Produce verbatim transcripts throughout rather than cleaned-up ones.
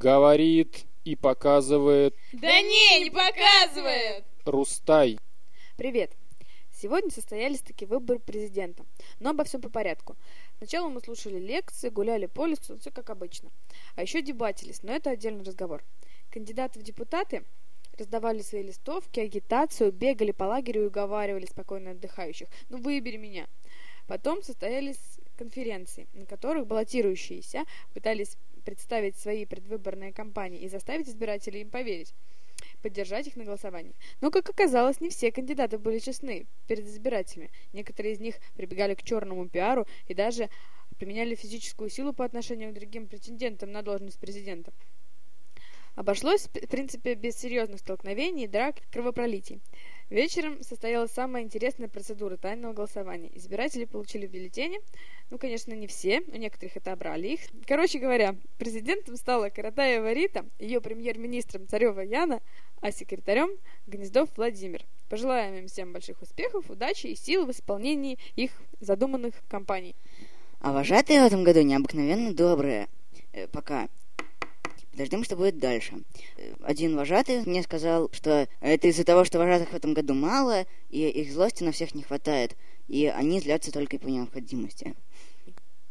Говорит и показывает... Да не, не показывает! Рустай. Привет. Сегодня состоялись такие выборы президента. Но обо всем по порядку. Сначала мы слушали лекции, гуляли по лесу, все как обычно. А еще дебатились, но это отдельный разговор. Кандидаты в депутаты раздавали свои листовки, агитацию, бегали по лагерю и уговаривали спокойно отдыхающих. Ну, выбери меня. Потом состоялись конференции, на которых баллотирующиеся пытались представить свои предвыборные кампании и заставить избирателей им поверить, поддержать их на голосовании. Но, как оказалось, не все кандидаты были честны перед избирателями. Некоторые из них прибегали к черному пиару и даже применяли физическую силу по отношению к другим претендентам на должность президента. Обошлось, в принципе, без серьезных столкновений, драк, кровопролитий. Вечером состоялась самая интересная процедура тайного голосования. Избиратели получили бюллетени. Ну, конечно, не все, у некоторых отобрали их. Короче говоря, президентом стала Каратаева Рита, ее премьер-министром Царева Яна, а секретарем Гнездов Владимир. Пожелаем им всем больших успехов, удачи и сил в исполнении их задуманных кампаний. А вожатые в этом году необыкновенно добрые. Э, пока. Подождем, что будет дальше. Один вожатый мне сказал, что это из-за того, что вожатых в этом году мало, и их злости на всех не хватает, и они злятся только по необходимости.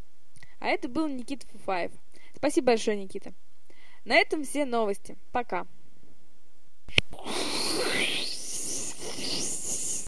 А это был Никита Фуфаев. Спасибо большое, Никита. На этом все новости. Пока.